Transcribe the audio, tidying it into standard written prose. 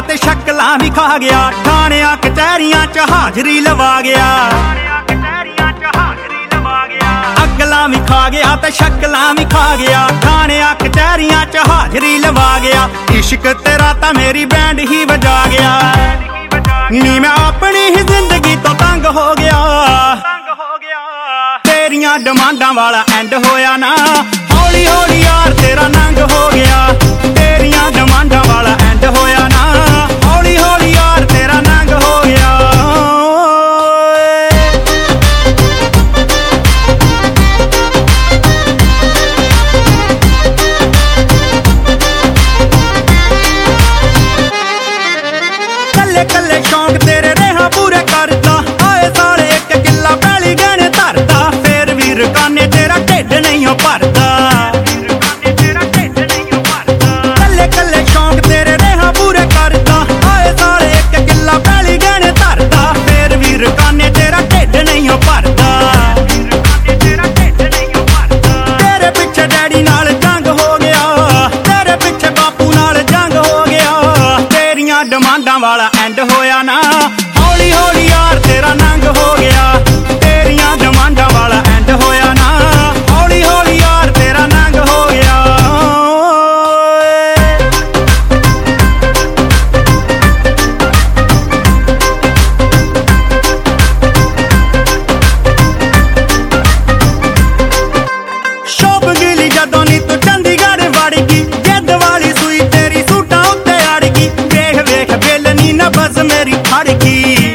ਤੇ ਸ਼ਕਲਾਂ ਵੀ ਖਾ ਗਿਆ। ਥਾਣਿਆਂ ਕਚਹਿਰੀਆਂ ਚ ਹਾਜ਼ਰੀ ਲਵਾ ਗਿਆ। ਅਕਲਾਂ ਵੀ ਖਾ ਗਿਆ ਤੇ ਸ਼ਕਲਾਂ ਵੀ ਖਾ ਗਿਆ। ਥਾਣਿਆਂ ਕਚਹਿਰੀਆਂ ਚ ਹਾਜ਼ਰੀ ਲਵਾ ਗਿਆ। ਇਸ਼ਕ ਤੇਰਾ ਤਾਂ ਮੇਰੀ ਬੈਂਡ ਹੀ ਵਜਾ ਗਿਆ। ਨੀ ਮੈਂ ਆਪਣੀ ਹੀ ਜ਼ਿੰਦਗੀ ਤੋਂ ਤੰਗ ਹੋ ਗਿਆ। ਤੇਰੀਆਂ ਡਿਮਾਂਡਾਂ ਵਾਲਾ ਐਂਡ ਹੋਇਆ ਨਾ। ਹੌਲੀ ਹੌਲੀ ਯਾਰ ਤੇਰਾ ਨੰਗ ਹੋ ਗਿਆ। ਤੇਰੀਆਂ ਡਿਮਾਂਡਾਂ ਵਾਲਾ ਐਂਡ ਹੋਇਆ ਨਾ। ਹੌਲੀ ਹੌਲੀ ਯਾਰ ਤੇਰਾ ਨੰਗ ਹੋ ਗਿਆ। ਕੱਲੇ ਕੱਲੇ ਸ਼ੌਂਕ ਤੇਰੇ ਰੇਹਾਂ ਪੂਰੇ ਕਰਦਾ। ਆਏ ਸਾਲੇ ਇੱਕ ਕਿੱਲਾ ਪੈਲੀ ਗਹਿਣੇ ਧਰਦਾ। ਫੇਰ ਵੀ ਰਕਾਨੇ ਤੇਰਾ ਢਿੱਡ ਨਹੀਂ ਭਰਦਾ। ਕੱਲੇ ਕੱਲੇ ਸ਼ੌਂਕ ਤੇਰੇ ਰੇਹਾਂ ਪੂਰੇ ਕਰਦਾ। ਆਏ ਸਾਲੇ ਇੱਕ ਕਿੱਲਾ ਪੈਲੀ ਗਹਿਣੇ ਧਰਦਾ। ਫੇਰ ਵੀ ਰਕਾਨੇ ਤੇਰਾ ਢਿੱਡ ਨਹੀਂ ਭਰਦਾ। ਤੇਰੇ ਪਿੱਛੇ ਡੈਡੀ ਨਾਲ ਜੰਗ ਹੋ ਗਿਆ। ਤੇਰੇ ਪਿੱਛੇ ਬਾਪੂ ਨਾਲ ਜੰਗ ਹੋ ਗਿਆ। ਤੇਰੀਆਂ ਡਿਮਾਂਡਾਂ ਵਾਲਾ ਐਂਡ ਹੋਇਆ ਨਾ। ਹੌਲੀ ਹੌਲੀ ਯਾਰ ਤੇਰਾ ਨੰਗ ਹੋ ਗਿਆ। ਤੇਰੀਆਂ ਡਿਮਾਂਡਾਂ ਵਾਲਾ ਐਂਡ ਹੋਇਆ ਨਾ। ਹੌਲੀ ਹੌਲੀ ਯਾਰ ਤੇਰਾ ਨੰਗ ਹੋ ਗਿਆ। ਸ਼ੋਪ ਗਿਲੀ ਜਦੋਂ ਨੀ ਤੂੰ ਚੰਡੀਗੜ੍ਹ ਵੜ ਗਈ। ਜਿੱਦ ਵਾਲੀ ਸੂਈ ਤੇਰੀ ਸੂਟਾਂ ਉੱਤੇ ਅੜ ਗਈ। ਵੇਖ ਵੇਖ ਬਿੱਲ ਨੀ ਨਾ ਬਸ ਮੇਰੀ ਫੜ ਗਈ।